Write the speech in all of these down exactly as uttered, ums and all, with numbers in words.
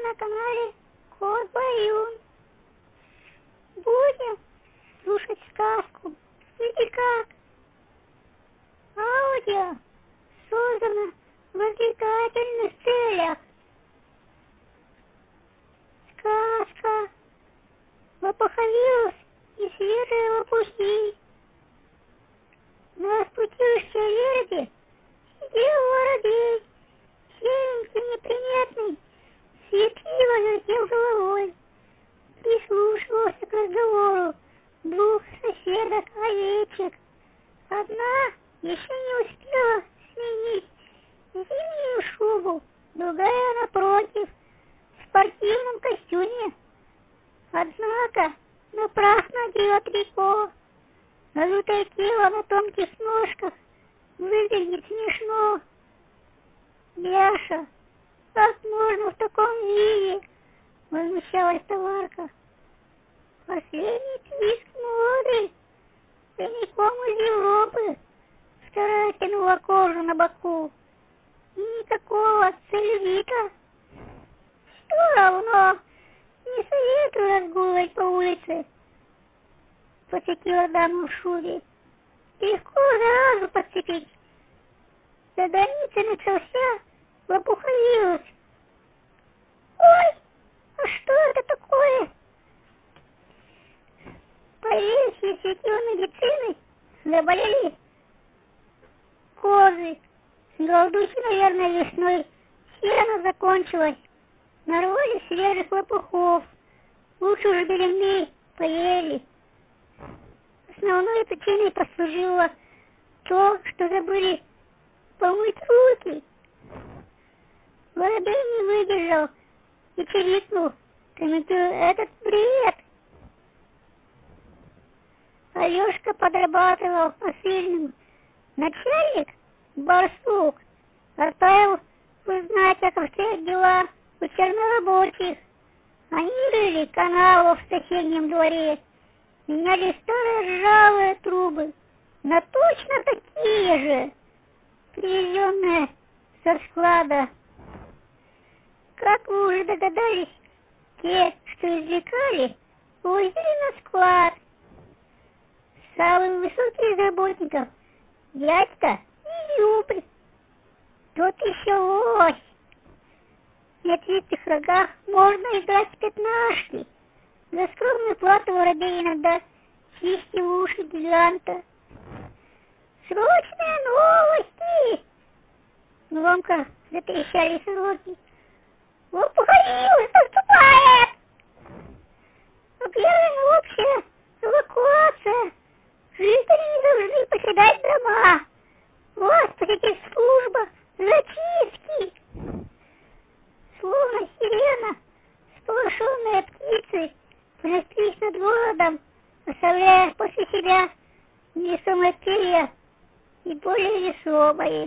на канале Кот Баюн. Будем слушать сказку «Види как». Аудио создано в развлекательных целях. Сказка «Лопуховилус и свежие лопухи». На распутившейся верде сидел воробей, серенький, неприметный, светливо вертел головой, прислушивался к разговору двух соседок-овечек. Одна еще не успела сменить зимнюю шубу, другая, напротив, в спортивном костюме. Однако напрасно надела трико. Надутое тело на тонких ножках выглядит смешно. «Яша, как можно в таком виде?» — возмущалась товарка. «Последний твист моды, прямиком из Европы», — вторая тянула кожу на боку. «И никакого целлюлита. Все равно не советую разгуливать по улице», — посетила даму в шубе. «Легко заразу подцепить. За границей начался лопуховирус». «Ой, а что это такое?» По версии светил медицины заболели козы. Голодухи, наверное, весной. Сено закончилось. Нарвали свежих лопухов. Лучше уж белины поели. Основной причиной послужило то, что забыли помыть руки. Воробей не выдержал и чирикнул, комментируя этот бред. Алешка подрабатывал посыльным. Начальник, барсук, отправил узнать, как обстоят дела у чернорабочих. Они рыли канал в соседнем дворе, меняли старые ржавые трубы на точно такие же, привезенные со склада. Как вы уже догадались, те, что извлекали, увозили на склад. Самый высокий из работников дядька не любит. Тот еще лось. В отвитых рогах можно играть в пятнашки. За скромную плату воробей иногда чистил уши гиганта. «Срочные новости!» Громко затрещали сороки. «Лопуховирус наступает! Объявлена общая эвакуация. Жители не должны покидать дома. Вас посетит служба зачистки». Словно сирена, сполошенные птицы пронеслись над городом, оставляя после себя невесомые перья и более весомые.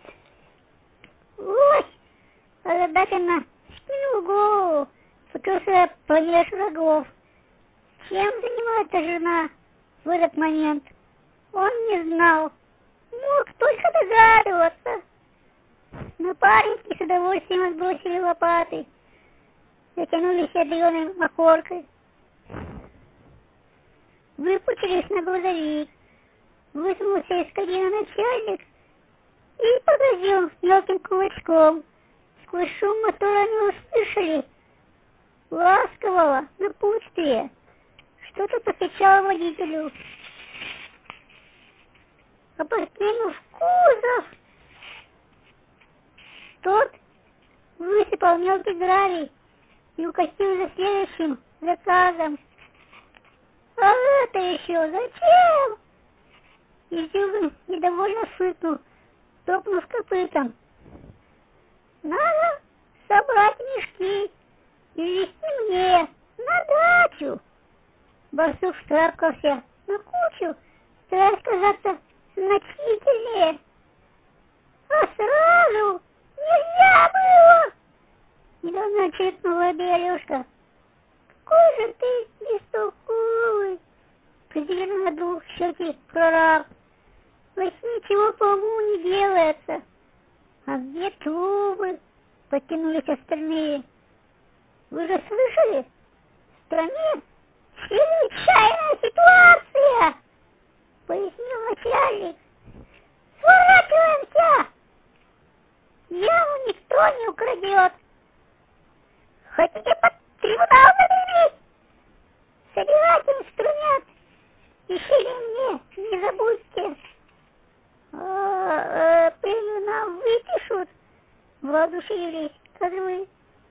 Лось озадаченно скинул голову, покрывая помеж рогов. Чем занимается жена в этот момент, он не знал, мог только догадываться. Напарники с удовольствием отбросили лопаты, затянулись ядреной махоркой, выпучились на грузовик. Высунулся из кабины начальник и погрозил мелким кулачком. Сквозь шум мотора не услышали ласкового напутствия. Что-то покричал водителю. Опрокинув кузов, тот высыпал мелкий гравий и укатил за следующим заказом. «А это еще зачем?» Изюмин недовольно фыркнул, топнув копытом. «Надо собрать мешки и везти мне на дачу». Барсук втаркался на кучу, стараясь казаться значительнее. «А сразу нельзя было!» Недавно очеркнула обе Алешка. «Какой же ты бестолковый!» Презрительно надул щеки прораб. «Вось ничего по-уму не делается». «А где трубы?» — подтянулись остальные. Вы же слышали? В стране чрезвычайная ситуация, пояснил начальник. Сворачиваемся! Яму никто не украдет. Хотите под трибунал загреметь? Собирайте инструмент. Ищите мне, не забудьте. А, а, премию нам выпишут. Воодушевились козлы.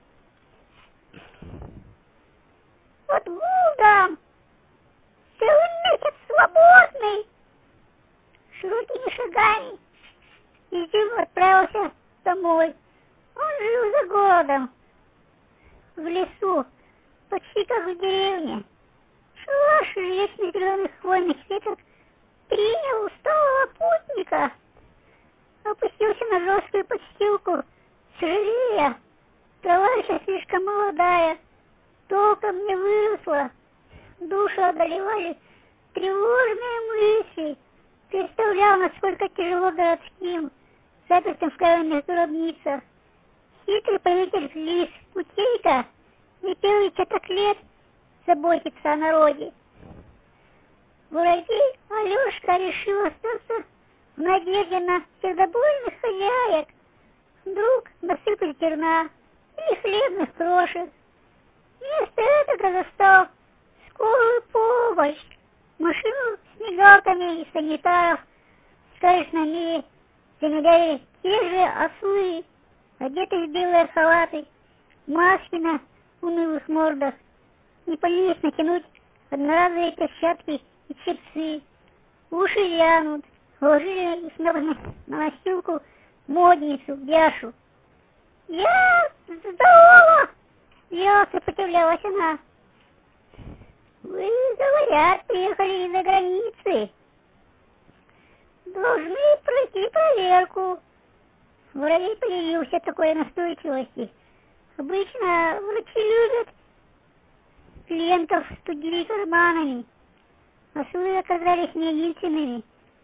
Вот Булдам целый месяц свободный. Широкими шагами Изюм отправился домой. Он жил за городом, в лесу, почти как в деревне. Шалаш вечных зеленых хвойных веток принял усталого путника, опустился на жесткую подстилку, сожалея, трава еще слишком молодая, толком не выросла, душу одолевали тревожные мысли, представлял, насколько тяжело городским, запертым в каменных гробницах. Хитрый правитель Лис Путейка не первый десяток лет заботится о народе. Воробей Алешка решил остаться в надежде на сердобольных хозяек, вдруг насыпать зерна или хлебных крошек. Вместо этого застал скорую помощь, машину с мигалками и санитаров, скажешь на мире, замедляли те же ослы, одетые в белые халаты, маски на унылых мордах, не поленились натянуть одноразовые перчатки и чипсы, уши вянут, положили их на, на настилку модницу, Яшу. «Я здорова!» — я сопротивлялась она. «Вы, говорят, приехали из-за границы. Должны пройти проверку». Воробей поделился от такой настойчивости. Обычно врачи любят клиентов с тугими карманами. Ослы оказались не единственными.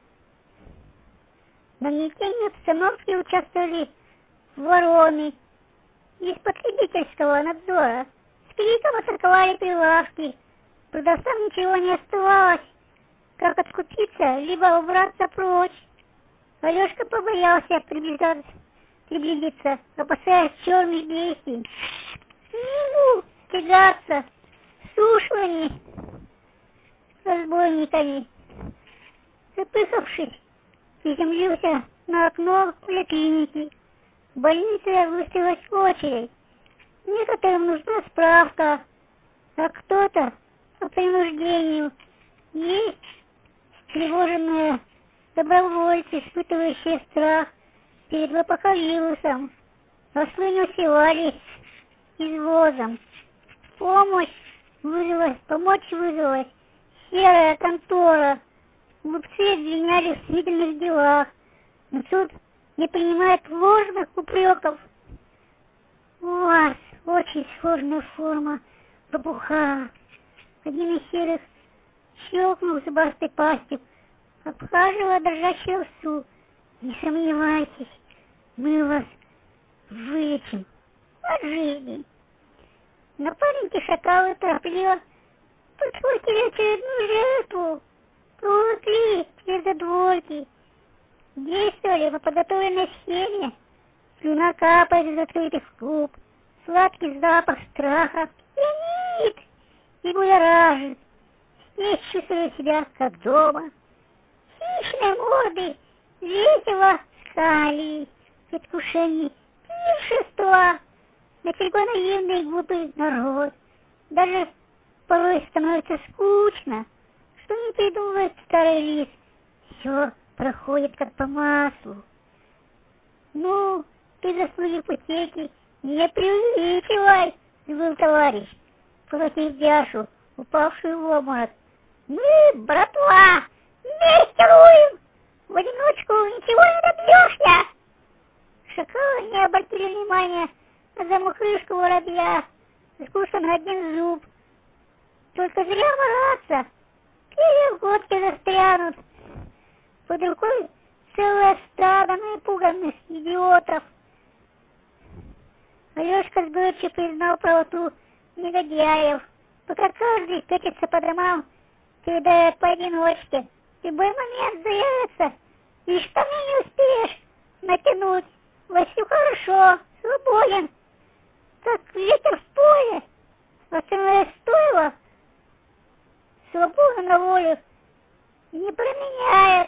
В нагнетении обстановки участвовали вороны из потребительского надзора. С криком атаковали прилавки. Продавцам ничего не оставалось, как откупиться, либо убраться прочь. Алешка побоялся приближаться, приблизиться, опасаясь черных действий. Не мог тягаться с ушлыми разбойниками. Запыхавшись, приземлился на окно поликлиники. В больнице выставилась очередь. Некоторым нужна справка, а кто-то по принуждению. Есть встревоженные добровольцы, испытывающие страх перед апокалипсисом. Ослы не усилались извозом. Помощь вызвалась, помочь вызвалась серая контора. Глупцы обвиняли в сомнительных делах, но суд не принимает ложных упреков. У вас очень сложная форма лопуха. Один из серых щелкнул зубастой пастью, обхаживая дрожащую овцу. Не сомневайтесь, мы вас вылечим от жизни. Напарники шакалы торопливо подхватили очередную жертву, проволокли через дворки, действовали по подготовленной схеме. Слюна капает из открытых губ, сладкий запах страха пьянит и будоражит. Здесь чувствую себя как дома. Хищные морды весело скали в предвкушении пиршества. Нафига наивный и глупый народ. Даже порой становится скучно, что не придумывает старый лис. Все проходит как по маслу. Ну, ты заслуги Путейки не преувеличивай, был товарищ, схватив Яшу, упавшую в обморок. Мы, братва, вместе руем, в одиночку ничего не добьешься. Шакалы не обратили внимания на замухрышку воробья, искусан один зуб. Только зря мараться, перья в глотке застрянут. Под рукой целое стадо напуганных идиотов. Алешка с горечью признал правоту негодяев. Пока каждый катится по домам, когда поодиночке, в любой момент заявится, и штаны не успеешь натянуть. Вовсю хорошо, свободен, как ветер в поле. Остальное стоило свободу на волю не променяет.